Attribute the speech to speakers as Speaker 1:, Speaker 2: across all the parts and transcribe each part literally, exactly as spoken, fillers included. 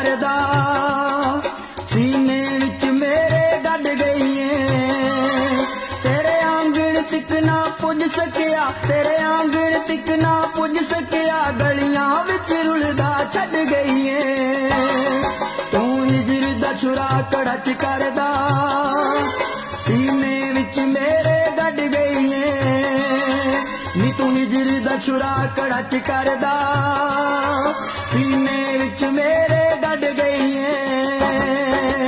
Speaker 1: करदा सीने विच मेरे गड गई है। तेरे आंगण तिक ना पुज सकिया, तेरे आंगण तिक ना पुज सकिया, गलियां विच रुलदा छड़ गई है। तू हिजर दा छुरा कड़च करदा सीने विच मेरे गड गई है। नी तू हिजर दा छुरा कड़च करदा सीने विच मेरे गड गई है।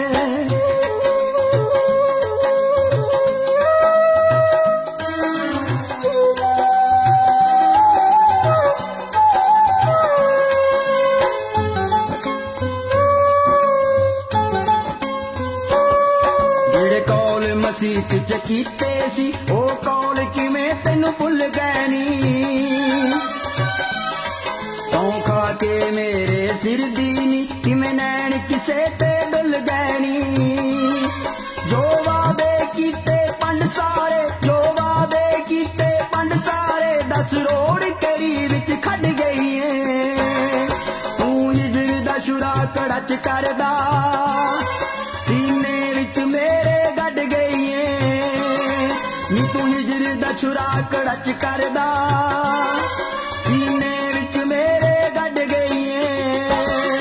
Speaker 1: जेड़े कौल मसीह च कीते सी ओ कौल किवें तैनू भुल गए नी। सौ खा के मेरे सिर दी नी किवें नैन किसे ते डुल गए नी। जो वादे कीते पंड सारे, जो वादे कीते पंड सारे, दस रोड़ केड़ी विच खड़ गई है। तू हिजर दा छुरा कड़च करदा सीने विच मेरे गड गई है। नी तू हिजर दा छुरा कड़च करदा सीने विच मेरे गड गई है।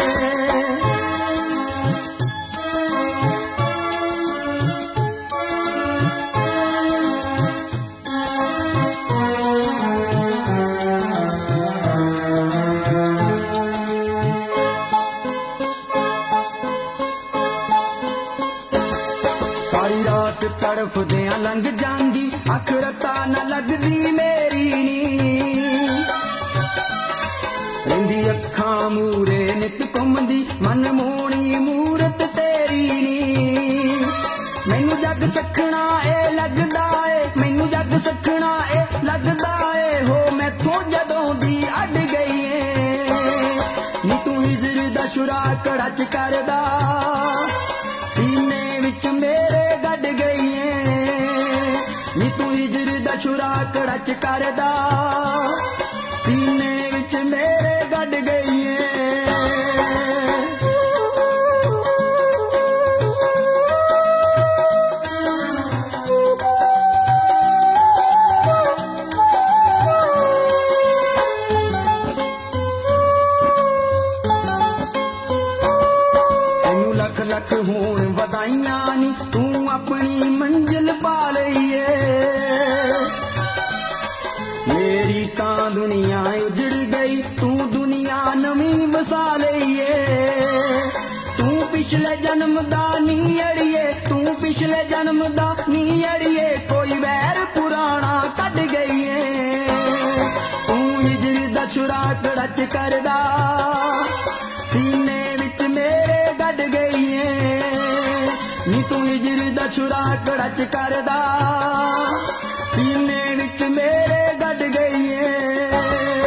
Speaker 1: सारी रात तड़फदियां लंघ जांदी, अख रत्ता न लगदी मेरी नी। रहिंदी अखां मूरे नित घुमदी, मन मोहनी मूरत तेरी नी। मैनू जग सखना ए लगदा ए, मैनू जग सखना ए लगदा ए, हो मैथों जदों दी अड गई है। नी तू हिजर दा छुरा कड़च करदा सीने विच मेरे गड गई है। नी तू हिजर दा छुरा कड़च करदा सीने विच मेरे गड गई है। तैनू लख लख होण वधाइयां नी, तू अपनी मंजिल पा लई है। मेरी तां दुनिया उजड़ गई, तू दुनिया नवीं वसा लई है। तू पिछले जन्म दा नी अड़िए, तू पिछले जन्म दा नी अड़िए, कोई वैर पुराना कट गई है। तू हिजर दा छुरा कड़च करदा सीने विच मेरे गड गई है। नी तू हिजर दा छुरा कड़च करदा सीने विच मेरे गड गई है।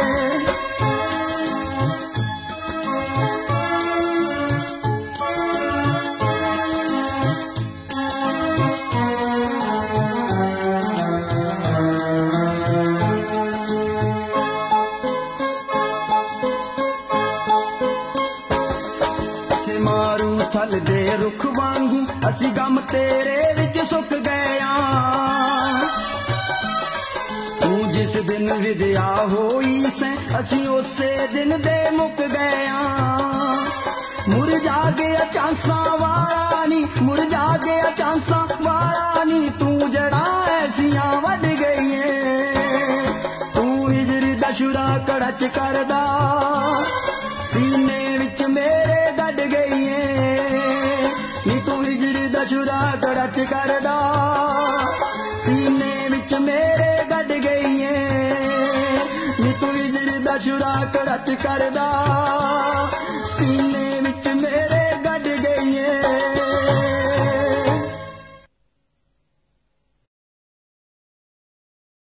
Speaker 1: मारू थल दे रुख वांगू असी गम तेरे विच सुक गए आ। तू जिस दिन विद्या होई से असी उसे दिन दे मुक गए आ। मुरझा गया चांसा वाला नी, मुरझा गया चांसा वाला नी, तू जड़ा ऐसियां वड गई है। तू हिजर दा छुरा कड़च करदा सीने विच मेरे गड गई है। नी तू हिजर दा छुरा कड़च करदा सीने विच मेरे गड गई है। नी तू हिजर दा छुरा कड़च करदा